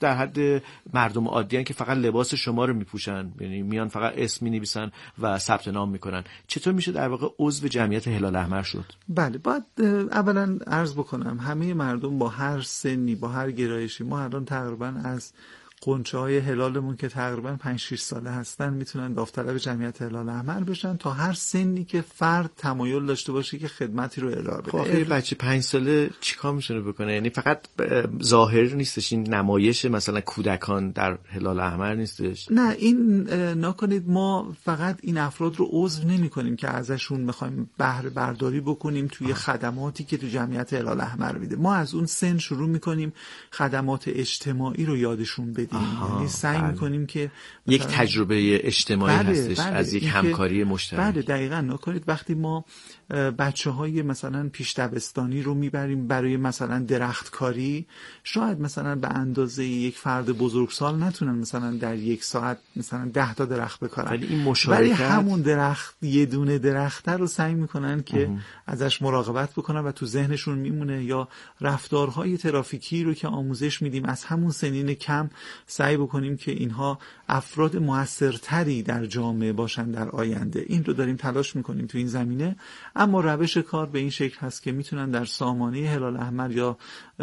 در حد مردم عادی هستن که فقط لباس شما رو میپوشن، یعنی میان فقط اسم مینویسن و ثبت نام میکنن. چطور میشه در واقع عضو جمعیت هلال احمر شد؟ بله، باید اولا عرض بکنم همه مردم با هر سنی، با هر گرایشی، ما الان تقریبا از قنچه های هلالمون که تقریبا 5-6 ساله هستن میتونن داوطلب جمعیت هلال احمر بشن، تا هر سنی که فرد تمایل داشته باشه که خدمتی رو ارائه بده. خب یه بچه 5 ساله چیکار میتونه بکنه؟ یعنی فقط ظاهر نیستش، این نمایش مثلا کودکان در هلال احمر نیستش. نه، این نکنید، ما فقط این افراد رو عضو نمی‌کنیم که ازشون می‌خوایم بهره برداری بکنیم توی خدماتی که تو جمعیت هلال احمر میده. ما از اون سن شروع می‌کنیم خدمات اجتماعی رو یادشون بدیم. یعنی سعی میکنیم که یک تجربه اجتماعی هستش از یک همکاری مشترک. بله دقیقاً. نکنید وقتی ما بچه‌های مثلا پیش دبستانی رو میبریم برای مثلا درختکاری، شاید مثلا به اندازه یک فرد بزرگسال نتونن مثلا در یک ساعت مثلا 10 تا درخت بکارن، ولی این مشارکت، ولی همون درخت، یه دونه درخت رو سعی میکنن که ازش مراقبت بکنن و تو ذهنشون میمونه. یا رفتارهای ترافیکی رو که آموزش میدیم از همون سنین کم، سعی بکنیم که اینها افراد موثرتری در جامعه باشن در آینده. این رو داریم تلاش میکنیم تو این زمینه. اما روش کار به این شکل هست که میتونن در سامانه هلال احمر یا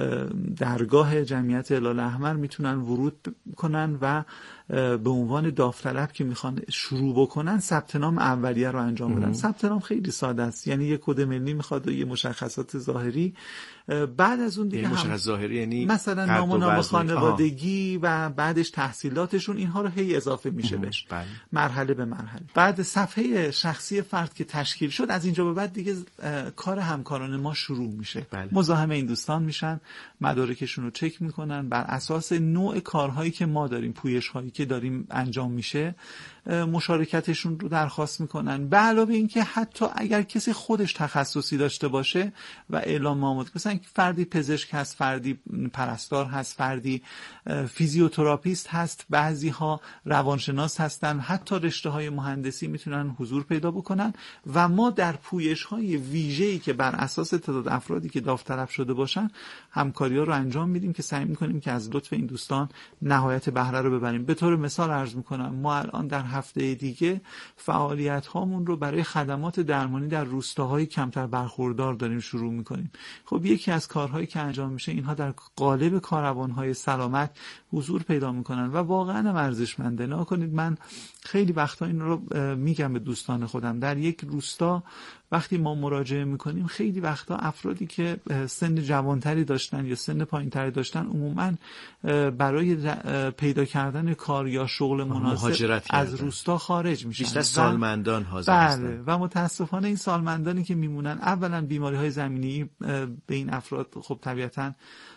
درگاه جمعیت هلال احمر میتونن ورود کنن و به عنوان داوطلب که میخوان شروع بکنن ثبت نام اولیه رو انجام بدن. ثبت نام خیلی ساده است، یعنی یک کد ملی میخواد و یه مشخصات ظاهری. بعد از اون دیگه مشخصات ظاهری یعنی مثلا نام خانوادگی و بعدش تحصیلاتشون، اینها رو هی اضافه میشه بهش، مرحله به مرحله. بعد صفحه شخصی فرد که تشکیل شد، از اینجا به بعد دیگه کار همکاران ما شروع میشه. مزاحم این دوستان میشن، مدارکشون رو چک میکنن، بر اساس نوع کارهایی که ما داریم، پویش‌هایی که داریم انجام میشه، مشارکتشون رو درخواست میکنن. به علاوه این که حتی اگر کسی خودش تخصصی داشته باشه و اعلام آماده، مثلا فردی پزشک هست، فردی پرستار هست، فردی فیزیوتراپیست هست، بعضی ها روانشناس هستن، حتی رشته های مهندسی میتونن حضور پیدا بکنن و ما در پویش های ویژه‌ای که بر اساس تعداد افرادی که داوطلب شده باشن همکاری‌ها رو انجام میدیم که سعی میکنیم که از لطف این دوستان نهایت بهره رو ببریم. به طور مثال عرض میکنم، ما الان در هفته دیگه فعالیت هامون رو برای خدمات درمانی در روستاهای کمتر برخوردار داریم شروع میکنیم. خب یکی از کارهایی که انجام میشه، اینها در قالب کاروانهای سلامت حضور پیدا میکنن و واقعا ارزشمنده. نکنید من خیلی وقتا این رو میگم به دوستان خودم، در یک روستا وقتی ما مراجعه میکنیم، خیلی وقتا افرادی که سن جوانتری داشتن یا سن پایینتری داشتن، عموما برای پیدا کردن کار یا شغل مناسب از روستا خارج میشن. بیشتر سالمندان حاضر هستن. و متاسفانه این سالمندانی که میمونن، اولا بیماری‌های زمینی به این افراد خب طبیعتاً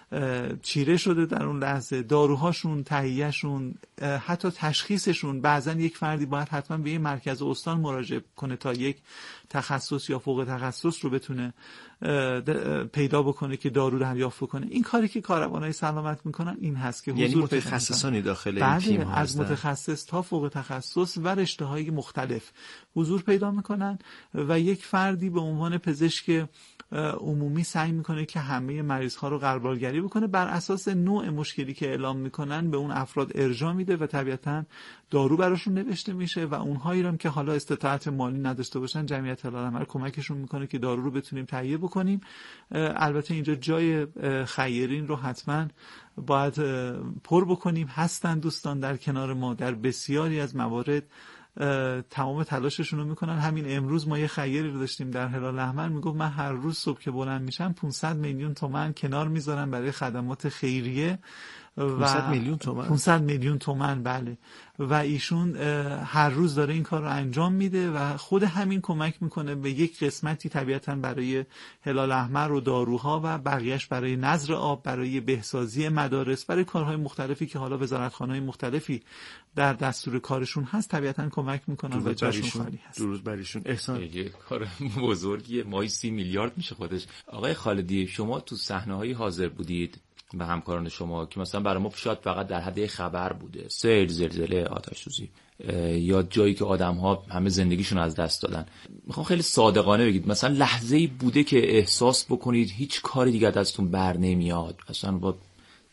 چیره شده در اون لحظه، داروهاشون، تهیهشون، حتی تشخیصشون. بعضا یک فردی باید حتما به یه مرکز استان مراجعه کنه تا یک تخصص یا فوق تخصص رو بتونه پیدا بکنه که دارو دریافت کنه. این کاری که کاروانای سلامت میکنن این هست که حضور یعنی متخصصانی داخل این تیم هستن، از متخصص تا فوق تخصص و رشته‌های مختلف حضور پیدا میکنن و یک فردی به عنوان پزشک عمومی سعی میکنه که همه مریض ها رو غربالگری بکنه، بر اساس نوع مشکلی که اعلام میکنن به اون افراد ارجاع میده و طبیعتاً دارو براشون نوشته میشه و اونهایی هم که حالا استطاعت مالی نداشته باشن، جمعیت هلال احمر کمکشون میکنه که دارو رو بتونیم تهیه بکنیم. البته اینجا جای خیرین رو حتما باید پر بکنیم. هستن دوستان در کنار ما در بسیاری از موارد، تمام تلاششون رو میکنن. همین امروز ما یه خیری رو داشتیم در هلال احمر، میگفت من هر روز صبح که بلند میشم 500 میلیون تومان کنار میذارم برای خدمات خیریه. 500 میلیون تومان بله. و ایشون هر روز داره این کار رو انجام میده و خود همین کمک میکنه به یک قسمتی طبیعتاً برای هلال احمر و داروها و بقیهش برای نظر آب، برای بهسازی مدارس، برای کارهای مختلفی که حالا وزارتخانه‌های مختلفی در دستور کارشون هست طبیعتاً کمک میکنن و جاشون خالی هست. درود بر ایشون. احسان یه کار بزرگیه، ماهی 30 میلیارد میشه خودش. آقای خالدی، شما تو صحنه‌های حاضر بودید و همکاران شما که مثلا برای ما شاید فقط در حد خبر بوده، سیل، زلزله، آتش‌سوزی یا جایی که آدم‌ها همه زندگیشون از دست دادن، میخوام خیلی صادقانه بگید مثلا لحظه‌ای بوده که احساس بکنید هیچ کاری دیگه ازتون بر نمیاد، اصلا با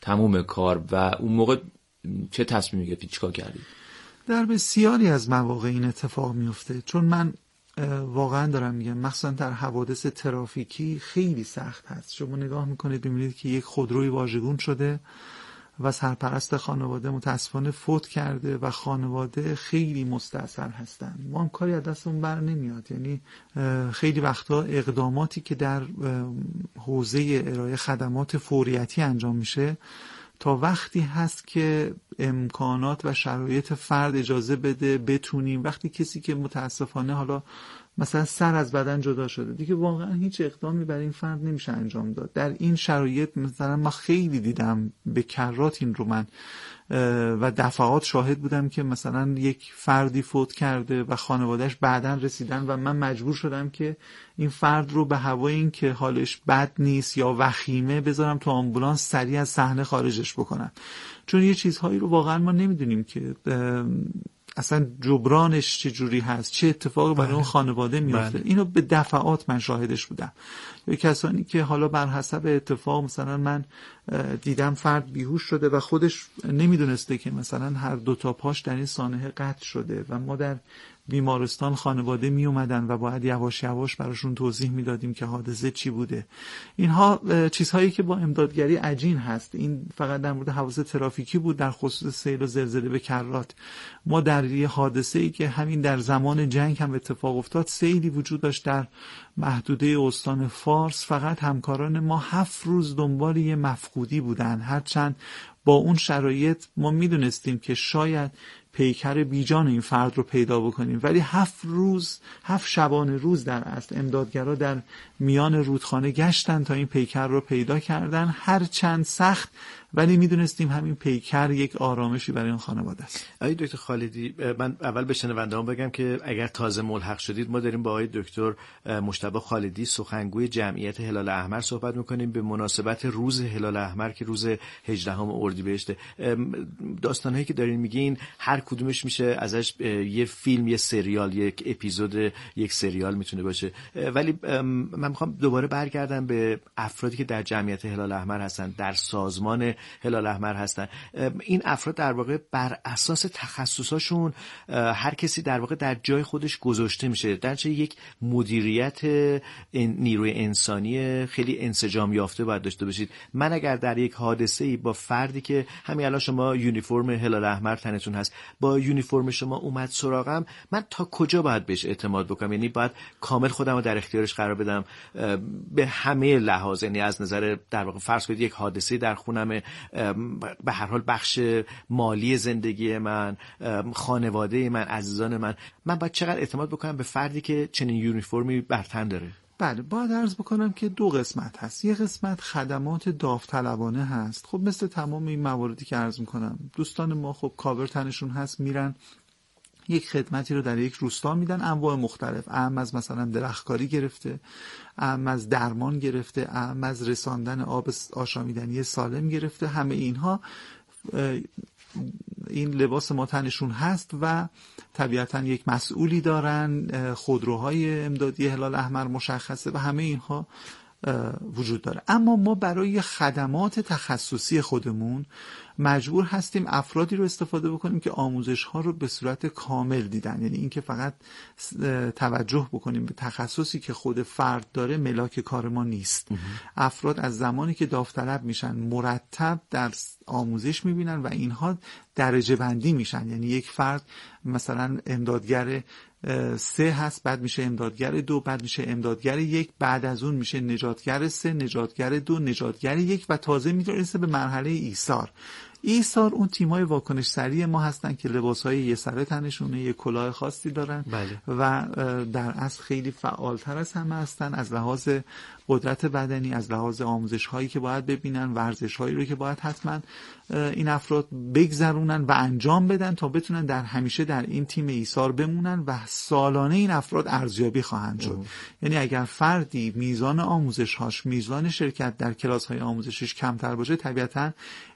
تموم کار و اون موقع چه تصمیمی گرفتی، چیکار کردی؟ در بسیاری از مواقع این اتفاق میفته، چون من واقعا دارم میگم مخصوصا در حوادث ترافیکی خیلی سخت هست. شما نگاه میکنید ببینید که یک خودروی واژگون شده و سرپرست خانواده متاسفانه فوت کرده و خانواده خیلی مستاصل هستن. ما هم کاری از دستمون بر نمیاد. یعنی خیلی وقتا اقداماتی که در حوزه ارائه خدمات فوریتی انجام میشه تا وقتی هست که امکانات و شرایط فرد اجازه بده بتونیم، وقتی کسی که متاسفانه حالا مثلا سر از بدن جدا شده دیگه واقعا هیچ اقدامی برای این فرد نمیشه انجام داد. در این شرایط مثلا ما خیلی دیدم به کرات این رو من و دفعات شاهد بودم که مثلا یک فردی فوت کرده و خانوادهش بعداً رسیدن و من مجبور شدم که این فرد رو به هوای این که حالش بد نیست یا وخیمه بذارم تو آمبولانس سریع از صحنه خارجش بکنم، چون یه چیزهایی رو واقعا ما نمیدونیم که اصلا جبرانش چه جوری هست، چه اتفاقی برای اون خانواده میفته. اینو به دفعات من شاهدش بودم. یا کسانی که حالا بر حسب اتفاق مثلا من دیدم فرد بیهوش شده و خودش نمیدونسته که مثلا هر دو تا پاش در این سانحه قطع شده و ما در بیمارستان خانواده می اومدن و باید یواش یواش براشون توضیح میدادیم که حادثه چی بوده. اینها چیزهایی که با امدادگری عجین هست. این فقط در مورد حوادث ترافیکی بود. در خصوص سیل و زلزله به کرات ما در یه حادثه‌ای که همین در زمان جنگ هم اتفاق افتاد، سیلی وجود داشت در محدوده استان فارس. فقط همکاران ما 7 روز دنبال یه مفقودی بودن، هرچند با اون شرایط ما میدونستیم که شاید پیکر بیجان این فرد رو پیدا بکنیم، ولی 7 شبانه روز در اصل امدادگرا در میان رودخانه گشتن تا این پیکر رو پیدا کردن. هر چند سخت، ولی میدونستیم همین پیکر یک آرامشی برای اون خانواده است. آقای دکتر خالدی، من اول به شنونده‌ها بگم که اگر تازه ملحق شدید، ما داریم با آقای دکتر مجتبی خالدی، سخنگوی جمعیت هلال احمر صحبت می‌کنیم به مناسبت روز هلال احمر که روز 18 اردیبهشت. داستان‌هایی که دارین میگین هر کدومش میشه ازش یه فیلم، یه سریال، یک اپیزود یک سریال میتونه باشه. ولی من میخوام دوباره برگردم به افرادی که در جمعیت هلال احمر هستن، در سازمان هلال احمر هستن. این افراد در واقع بر اساس تخصصاشون هر کسی در واقع در جای خودش گذاشته میشه. درنچه یک مدیریت نیروی انسانی خیلی انسجام یافته باید داشته باشید. من اگر در یک حادثه‌ای با فردی که همین الان شما یونیفرم هلال احمر تنتون هست، با یونیفرم شما اومد سراغم، من تا کجا باید بهش اعتماد بکنم؟ یعنی باید کامل خودم رو در اختیارش قرار بدم به همه لحاظ، یعنی از نظر در واقع فرض کنید یک حادثه در خونم، به هر حال بخش مالی زندگی من، خانواده من، عزیزان من باید چقدر اعتماد بکنم به فردی که چنین یونیفرمی بر تن داره؟ بله، باید عرض بکنم که 2 قسمت هست. یه قسمت خدمات داوطلبانه هست. خب مثل تمام این مواردی که عرض میکنم، دوستان ما خب کاور تنشون هست، میرن یک خدمتی رو در یک روستا میدن، انواع مختلف، اهم از مثلا درختکاری گرفته، اهم از درمان گرفته، اهم از رساندن آب آشامیدنی سالم گرفته. همه اینها این لباس ما تنشون هست و طبیعتا یک مسئولی دارن، خودروهای امدادی هلال احمر مشخصه و همه اینها وجود داره. اما ما برای خدمات تخصصی خودمون مجبور هستیم افرادی رو استفاده بکنیم که آموزش ها رو به صورت کامل دیدن. یعنی اینکه فقط توجه بکنیم به تخصصی که خود فرد داره ملاک کار ما نیست. افراد از زمانی که داوطلب میشن مرتب در آموزش میبینن و اینها درجه بندی میشن. یعنی یک فرد مثلا امدادگر 3 هست، بعد میشه امدادگر 2، بعد میشه امدادگر 1، بعد از اون میشه نجاتگر 3، نجاتگر 2، نجاتگر 1 و تازه میرسه به مرحله ایثار. اون تیمای واکنش سریع ما هستن که لباسهای یه سره تنشونه، یه کلاه خاصی دارن. بله. و در اصل خیلی فعالتر از همه هستن از لحاظ قدرت بدنی، از لحاظ آموزش هایی که باید ببینن، ورزش هایی رو که باید حتما این افراد بگذرونن و انجام بدن تا بتونن همیشه در این تیم ایثار بمونن و سالانه این افراد ارزیابی خواهند شد. یعنی اگر فردی میزان آموزش هاش، میزان شرکت در کلاس های آموزشش کمتر باشه، طبیعتا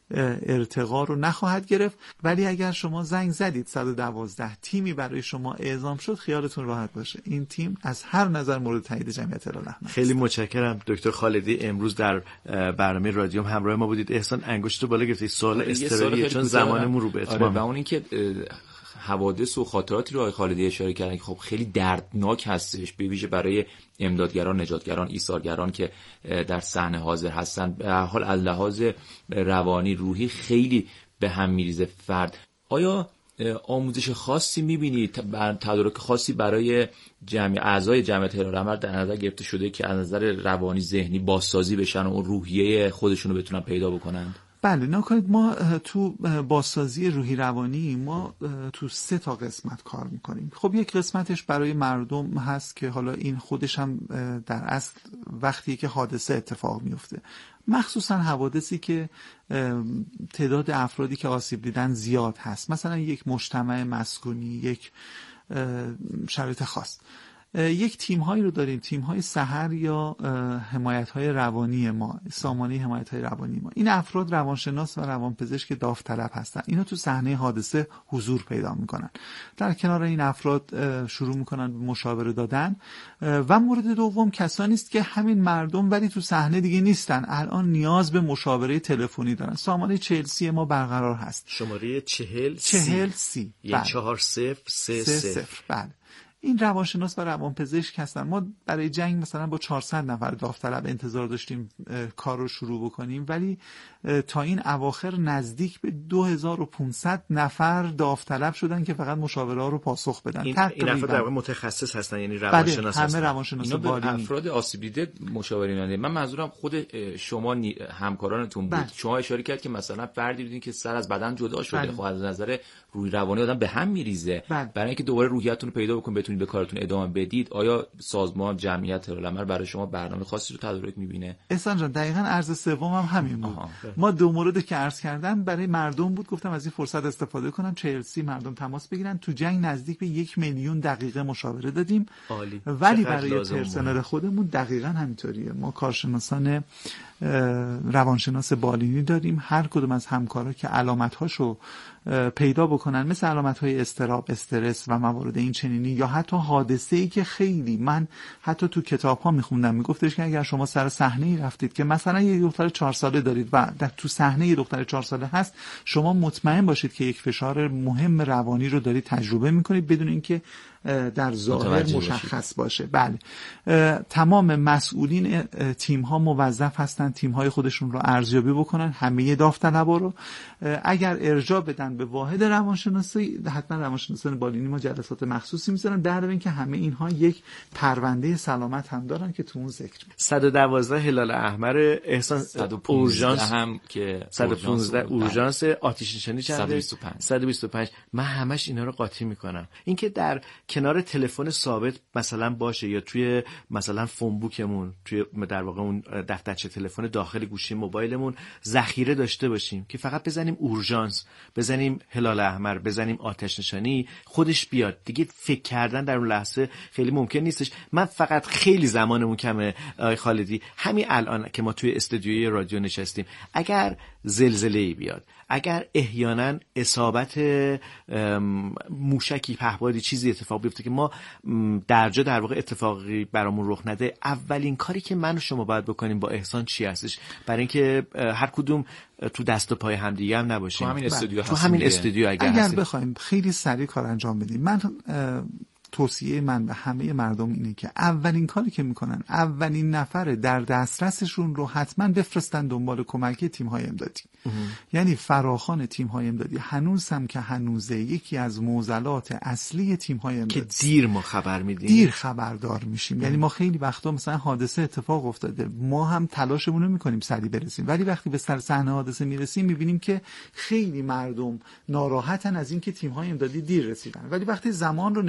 ارتقا رو نخواهد گرفت. ولی اگر شما زنگ زدید 112 تیمی برای شما اعزام شد، خیالتون راحت باشه این تیم از هر نظر مورد تایید جمعیت هلال احمر. خیلی متشکرم دکتر خالدی، امروز در برنامه رادیو همراه ما بودید. احسان انگشتو بالا گرفتید. سوال استراریه چون زمانمون رو به اتمام. و اون اینکه حوادث و خاطراتی رو آقای خالدی اشاره کردن که خب خیلی دردناک هستش، به ویژه برای امدادگران، نجاتگران، ایثارگران که در صحنه حاضر هستن. به هر حال از لحاظ روانی، روحی خیلی به هم میریزه فرد. آیا آموزش خاصی می‌بینید، تدارک خاصی برای اعضای جمعیت هلال احمر در نظر گرفته شده که از نظر روانی، ذهنی بازسازی بشن و اون روحیه خودشون رو بتونن پیدا بکنند؟ بله، نکنید ما تو بازسازی روحی روانی ما تو 3 تا قسمت کار میکنیم. خب یک قسمتش برای مردم هست که حالا این خودش هم در اصل وقتی که حادثه اتفاق میفته، مخصوصا حوادثی که تعداد افرادی که آسیب دیدن زیاد هست، مثلا یک مجتمع مسکونی، یک شرایط خاص، یک تیم هایی رو داریم، تیم های سحر یا حمایت های روانی ما، سامانه حمایت های روانی ما. این افراد روانشناس و روانپزشک داوطلب هستن. اینا تو صحنه حادثه حضور پیدا میکنن. در کنار این افراد شروع میکنن به مشاوره دادن. و مورد دوم کسانی است که همین مردم ولی تو صحنه دیگه نیستن، الان نیاز به مشاوره تلفنی دارن. سامانه 40 ما برقرار هست. شماره 40 سی 4030. بله. این روانشناس و روانپزشک هستن. ما برای جنگ مثلا با 400 نفر داوطلب انتظار داشتیم کار رو شروع بکنیم، ولی تا این اواخر نزدیک به 2500 نفر داوطلب شدن که فقط مشاوره ها رو پاسخ بدن. این افراد در واقع متخصص هستن، یعنی روانشناس هستن. همه روانشناس بالینی. افراد آسیب دیده مشاوره میدن. من منظورم خود شما همکارانتون بود. شما اشاره کرد که مثلا فردی دیدین که سر از بدن جدا شده، خب از نظر روحی روانی آدم به هم میریزه. برای اینکه دوباره روحیتون رو پیدا بکنید، بتونید به کارتون ادامه بدید، آیا سازمان جمعیت هلال احمر برای شما برنامه خاصی رو تدارک می‌بینه؟ احسان جان دقیقاً عرض سوم هم همین بود. ما 2 مورد که عرض کردم برای مردم بود، گفتم از این فرصت استفاده کنم 40 مردم تماس بگیرن. تو جنگ نزدیک به 1 میلیون دقیقه مشاوره دادیم. عالی. ولی برای پرسنل خودمون دقیقاً همینطوریه. ما کارشناسان روانشناس بالینی داریم. هر کدوم از همکارا که علامت‌هاشو پیدا بکنن، مثل علامت‌های اضطراب، استرس و موارد این چنینی، یا حتی حادثه‌ای که خیلی من حتی تو کتاب‌ها می‌خوندم میگفتش که اگر شما سر صحنه‌ای رفتید که مثلا یه دختر 4 ساله دارید و در تو صحنه یه دختر 4 ساله هست، شما مطمئن باشید که یک فشار مهم روانی رو دارید تجربه می‌کنید بدون اینکه در ظاهر مشخص باشه. بله، تمام مسئولین تیم ها موظف هستن تیم های خودشون رو ارزیابی بکنن، همه داوطلبا رو. اگر ارجاع بدن به واحد روانشناسی، حتما روانشناسان بالینی ما جلسات مخصوصی میذارن. در حالی که همه اینها یک پرونده سلامت هم دارن که تو اون ذکر 112 هلال احمر. احسان 115 هم که 115 اورژانس آتش نشانی چنده؟ 125. من همش اینا رو قاطی میکنم. اینکه در کنار تلفن ثابت مثلا باشه یا توی مثلا فون بوکمون، توی در واقع اون دفترچه تلفن داخل گوشی موبایلمون ذخیره داشته باشیم که فقط بزنیم اورژانس، بزنیم هلال احمر، بزنیم آتش نشانی، خودش بیاد. دیگه فکر کردن در اون لحظه خیلی ممکن نیستش. من فقط خیلی زمانمون کمه آقای خالدی، همین الان که ما توی استودیوی رادیو نشستیم، اگر زلزله‌ای بیاد، اگر احیانا اصابت موشکی پهپادی چیزی اتفاق بیفته که ما در واقع اتفاقی برامون رخ نده، اولین کاری که من و شما باید بکنیم با احسان چی هستش؟ برای اینکه هر کدوم تو دست و پای همدیگه هم نباشیم. تو همین استودیو اگر بخوایم خیلی سریع کار انجام بدیم، من توصیه من به همه مردم اینه که اولین کاری که میکنن، اولین نفر در دسترسشون رو حتما بفرستن دنبال کمک تیم‌های امدادی. یعنی فراخوان تیم‌های امدادی هنوز هم که هنوزه یکی از معضلات اصلی تیم‌های امدادی که دیر ما خبر میدیم، دیر خبردار میشیم. یعنی ما خیلی وقتا مثلا حادثه اتفاق افتاده، ما هم تلاشمون رو میکنیم سریع برسیم، ولی وقتی به سر صحنه حادثه میرسیم میبینیم که خیلی مردم ناراحتن از اینکه تیم‌های امدادی دیر رسیدن. ولی وقتی زمان رو نگاه میکنیم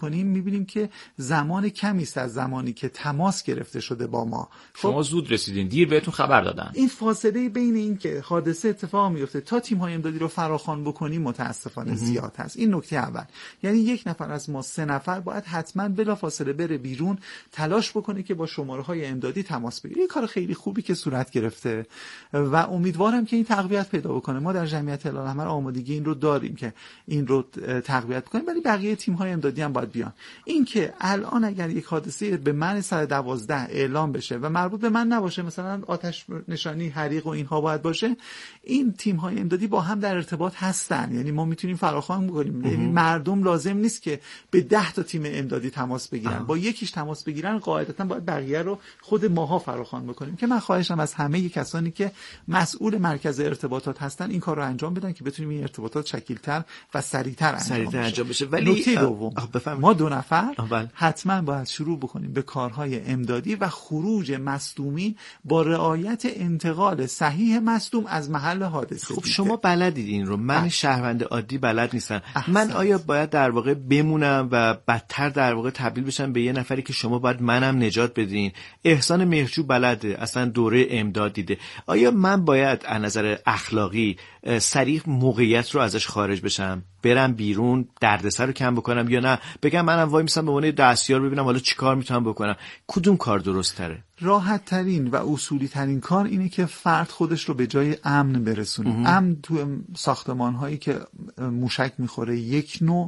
میکنیم میبینیم که زمان کمی است از زمانی که تماس گرفته شده با ما. شما زود رسیدین، دیر بهتون خبر دادن. این فاصله بین این که حادثه اتفاق میفته تا تیم‌های امدادی رو فراخوان بکنیم متاسفانه زیاد هست. این نکته اول. یعنی یک نفر از ما 3 نفر باید حتما بلافاصله بره بیرون، تلاش بکنه که با شماره‌های امدادی تماس بگیره. این کار خیلی خوبی که صورت گرفته و امیدوارم که این تقویت پیدا بکنه. ما در جمعیت هلال احمر آمادگی این رو داریم که این رو تقویت کنیم، ولی بقیه تیم‌های امدادی هم باید بیان. این که الان اگر یک حادثه به من 112 اعلام بشه و مربوط به من نباشه، مثلا آتش نشانی، حریق و اینها باید باشه، این تیم‌های امدادی با هم در ارتباط هستن. یعنی ما میتونیم فراخوان بکنیم. یعنی مردم لازم نیست که به 10 تا تیم امدادی تماس بگیرن. با یکیش تماس بگیرن، قاعدتاً باید بقیه رو خود ماها فراخوان بکنیم. که من خواهشم از همه کسانی که مسئول مرکز ارتباطات هستن این کار رو انجام بدن که بتونیم این ارتباطات شکیل‌تر و سریع‌تر انجام بشه. ولی نکته دوم، ما 2 نفر حتما باید شروع بکنیم به کارهای امدادی و خروج مصدومین با رعایت انتقال صحیح مصدوم از محل حادثه. خب شما بلدید این رو، من شهروند عادی بلد نیستم. من آیا باید در واقع بمونم و بدتر در واقع تبدیل بشم به یه نفری که شما باید منم نجات بدین؟ احسان مهرجو بلده، اصلا دوره امداد دیده. آیا من باید از نظر اخلاقی سریع موقعیت رو ازش خارج بشم، برم بیرون، دردسر رو کم بکنم، یا نه بگم منم وای میسم به عنوان دستیار ببینم حالا چیکار میتونم بکنم؟ کدوم کار درست تره؟ راحت ترین و اصولی ترین کار اینه که فرد خودش رو به جای امن برسونه. امن تو ساختمان هایی که موشک میخوره یک نوع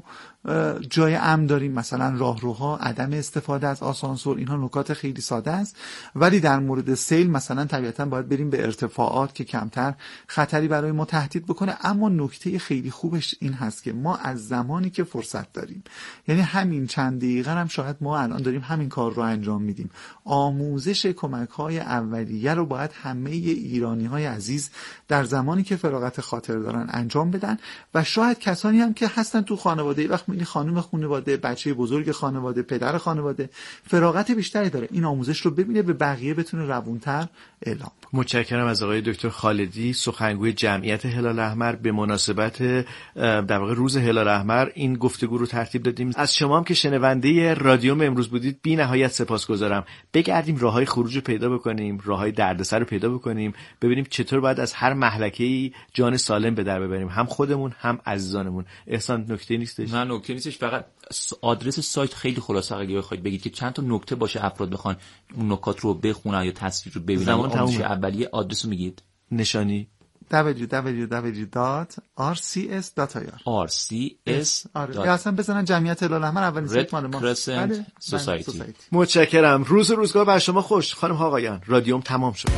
جای امن داریم، مثلا راهروها، عدم استفاده از آسانسور، اینها نکات خیلی ساده است. ولی در مورد سیل مثلا طبیعتا باید بریم به ارتفاعات که کمتر خطری برای ما تهدید بکنه. اما نکته خیلی خوبش این هست که ما از زمانی که فرصت داریم، یعنی همین چند دقیقه هم شاید ما الان داریم همین کار رو انجام میدیم، آموزش کمک‌های اولیه رو باید همه ایرانی‌های عزیز در زمانی که فراغت خاطر دارن انجام بدن. و شاید کسانی هم که هستن تو خانواده، وقت می‌بینی خانم خانواده، بچه بزرگ خانواده، پدر خانواده فراغت بیشتری داره، این آموزش رو ببینه، به بقیه بتونه روونتر اعلام کنه. متشکرم از آقای دکتر خالدی، سخنگوی جمعیت هلال احمر. به مناسبت در واقع روز هلال احمر این گفتگو رو ترتیب دادیم. از شما هم که شنونده رادیوم امروز بودید بی نهایت سپاسگزارم. بگردیم راههای خروج پیدا بکنیم، راههای دردسر رو پیدا بکنیم، ببینیم چطور باید از هر مهلکه‌ای جان سالم به در ببریم، هم خودمون هم عزیزانمون. احسان نکته نیستش؟ نه نکته نیستش، فقط آدرس سایت خیلی خلاصه اگه بخواید بگید که چند تا نکته باشه افراد بخوان اون نکات رو بخونن یا تصویر رو ببینن. آموزش اولیه آدرس رو میگید؟ نشانی www.rcs.ir یا اصلا بزنن جمعیت هلال احمر اولین سایت مال ما. متشکرم. روز روزگار بر شما خوش. خانم ها آقایان، رادیوم تمام شد.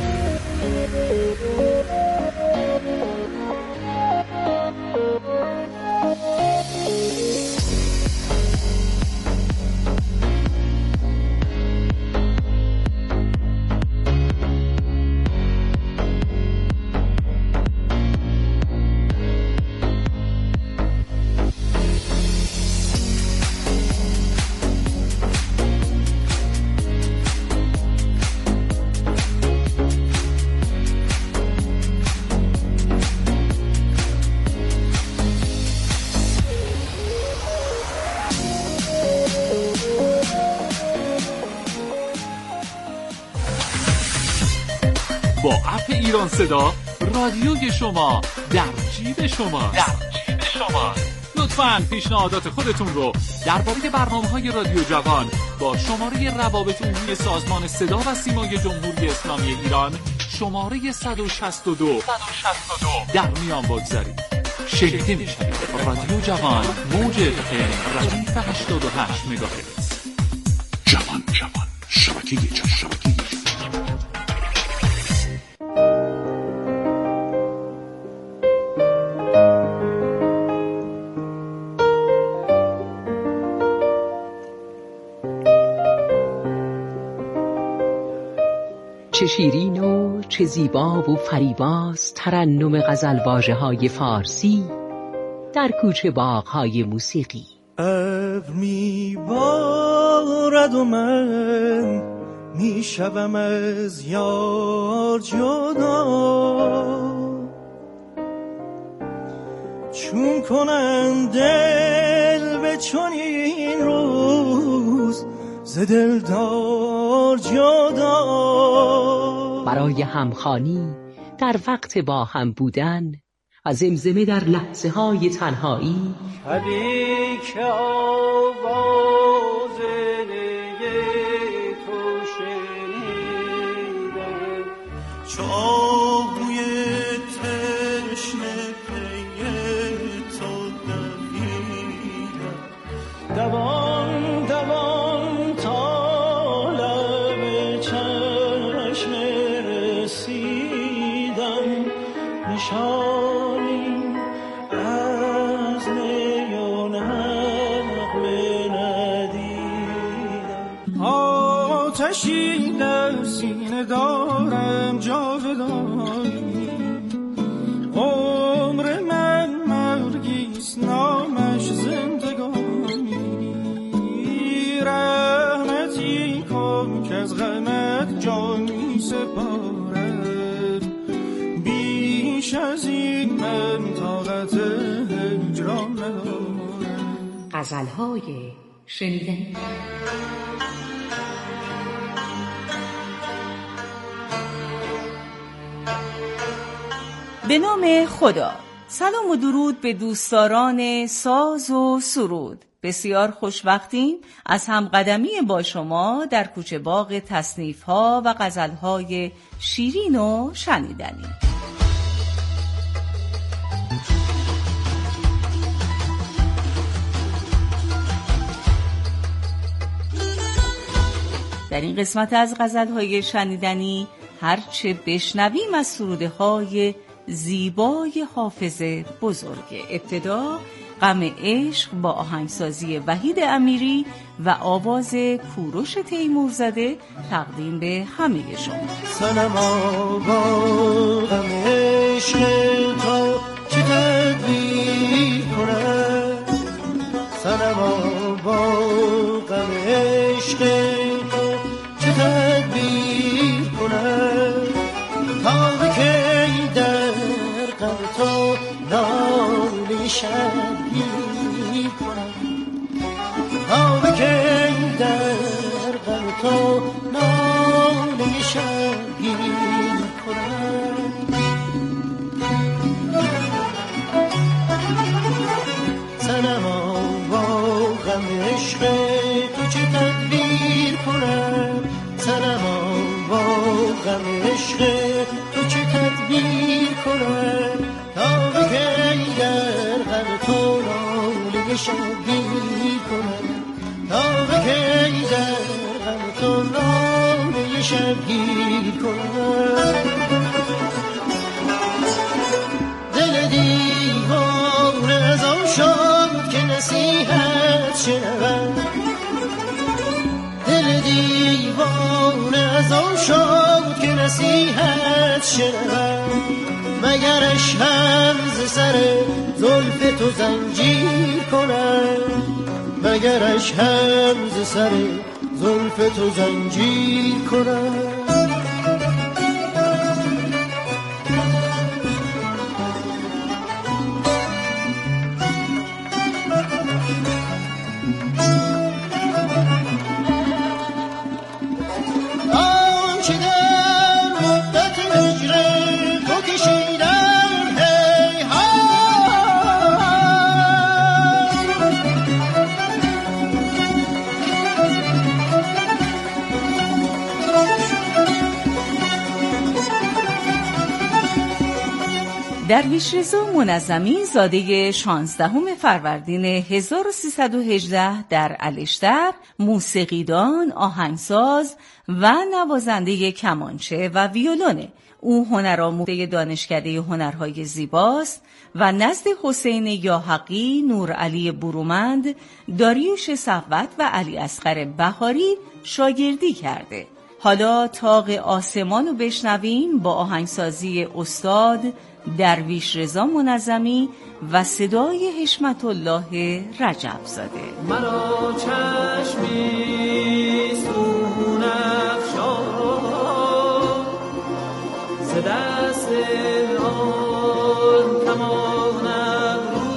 با اپ ایران صدا رادیوی شما در جیب شما. لطفاً پیشنهادات خودتون رو درباره برنامه‌های رادیو جوان با شماره روابط عمومی سازمان صدا و سیمای جمهوری اسلامی ایران شماره 162 در میان بگذارید. شنیده میشوید. رادیو جوان، موج FM ردیف 88 مگاهرتز. جوان شبکه چه شیرین و چه زیبا و فریباست ترنم غزلواژه‌های فارسی در کوچه باغ‌های موسیقی. ابر میبارد و من میشوم از یار جدا، چون کنن دل به چنین روز ز دلدار جدا. برای همخوانی در وقت با هم بودن و زمزمه در لحظه های تنهایی، شبی که آواز نی تو شنیدم، چو آهوی تشنه پی تو دویدم، دوان دوان تا لب چشمه رسیدم، نشانی از نی و نغمه ندیدم. آتشی در سینه دارم جاودانی، عمر من مرگیست نامش زندگانی، رحمتی کن که از غمت جانی سپارم، بیش از این من طاقت هجران ندارم. غزل‌های شنیدنی. به نام خدا. سلام و درود به دوستداران ساز و سرود. بسیار خوشوقتیم از همقدمی با شما در کوچه باغ تصنیف‌ها و غزل‌های شیرین و شنیدنی. در این قسمت از غزل‌های شنیدنی هرچه بشنویم از سروده‌های زیبای حافظ بزرگ. ابتدا غم عشق با آهنگسازی وحید امیری و آواز کوروش تیمورزاده تقدیم به همه شما. صنما با غم عشق تو چه تدبیر کنم، صنما با غم عشق تو چه تدبیر کنم، تا به کی در غم تو ناله شبگیر کنم، تا به کی در غم تو ناله شبگیر کنم. صنما با غم عشق تو چه تدبیر کنم، صنما با غم عشق تو چه تدبیر کنم، تا به کی در غم تو ناله شبگیر کنم، تا به کی در غم تو ناله شبگیر کنم. دل دیوانه از آن شد که نصیحت شنوم، دل دیوانه از آن شد که نصیحت شنوم، مگرش هم ز سر زلف تو زنجیر کنم، مگرش هم ز سر زلف تو زنجیر کنم. درویش رضا منظمی زاده 16 فروردین 1318 در الشتر، موسیقیدان، آهنگساز و نوازنده کمانچه و ویولونه. او هنرآموز دانشکده هنرهای زیباست و نزد حسین یاحقی، نورعلی برومند، داریوش صفوت و علی اصغر بهاری شاگردی کرده. حالا طاق آسمان رو بشنویم با آهنگسازی استاد درویش رضا منظمی و صدای حشمت الله رجب زاده. مرا چشمی سون افشان ز دست آن کمان ابروی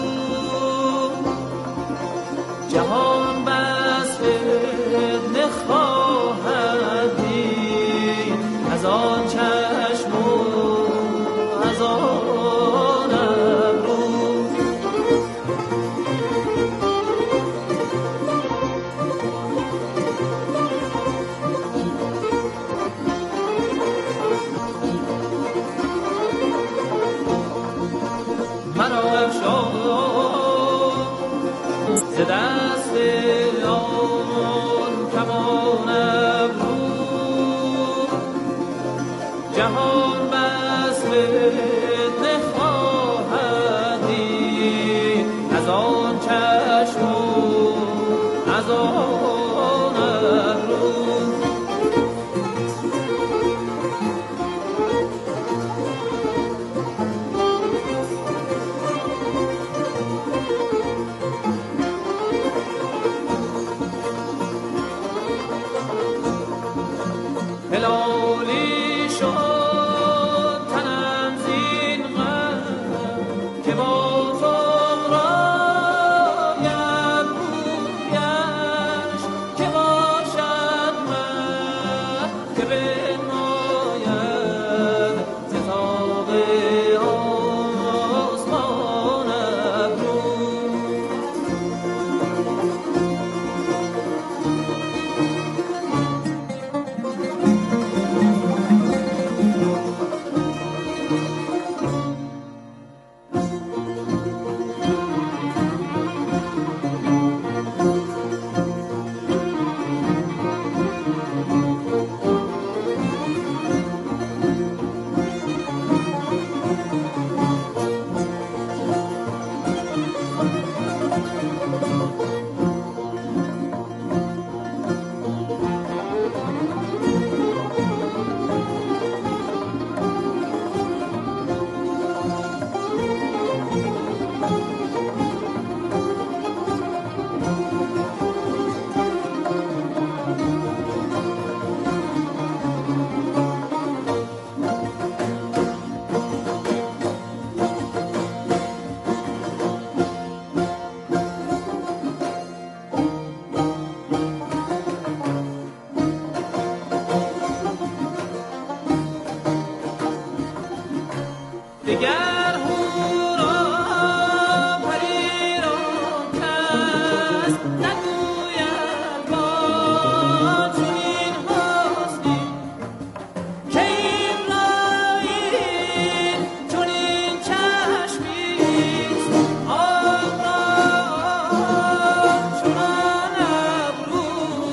ز دست آن کمان ابرو جهان بس فتنه خواهد دید از آن چشم و از آن ابرو. هلالی شد تنم زین غم که با تغرایم رویش که باشد من که بنماید ز تاب آسمان ابرو. دگر هورا پری را کس نگوید با چنین حسنی که این رایی چنین چشمیست آب را چنان ابرو.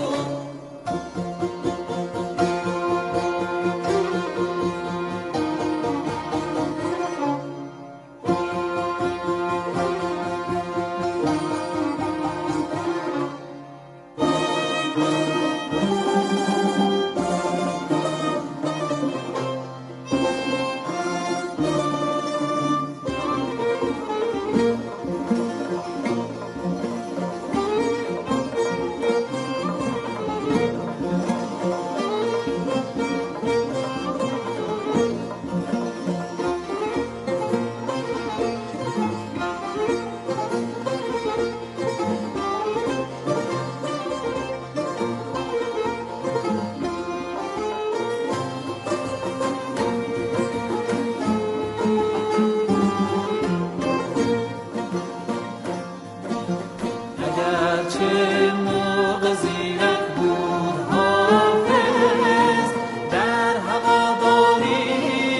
اگرچه مرغ زیرک بود حافظ در هواداری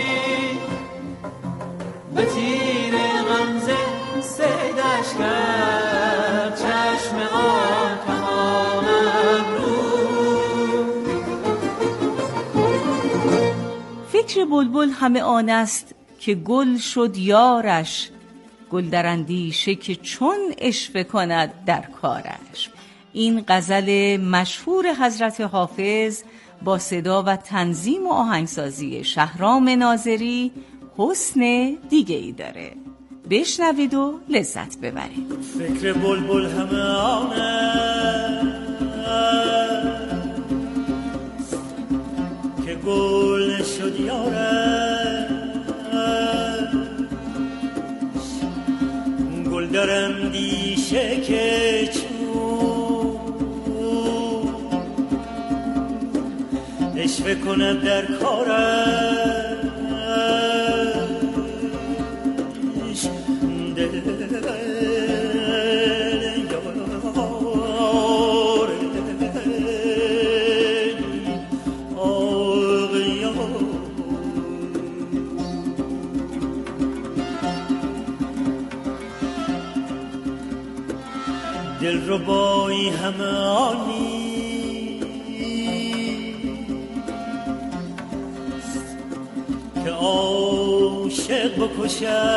به تیر غمزه صیدش کرد چشم آن کمان ابرو. فکر بلبل همه آن است که گل شد یارش، گل در اندیشه که چون اشفه کند در کارش. این غزل مشهور حضرت حافظ با صدا و تنظیم و آهنگسازی شهرام ناظری حسن دیگه ای داره. بشنوید و لذت ببرید. فکر بلبل همه آن است که گل شد یارش، گل در اندیشه که چون اشوه کند در کارش. دلربایی همه آنی که عاشق بکشد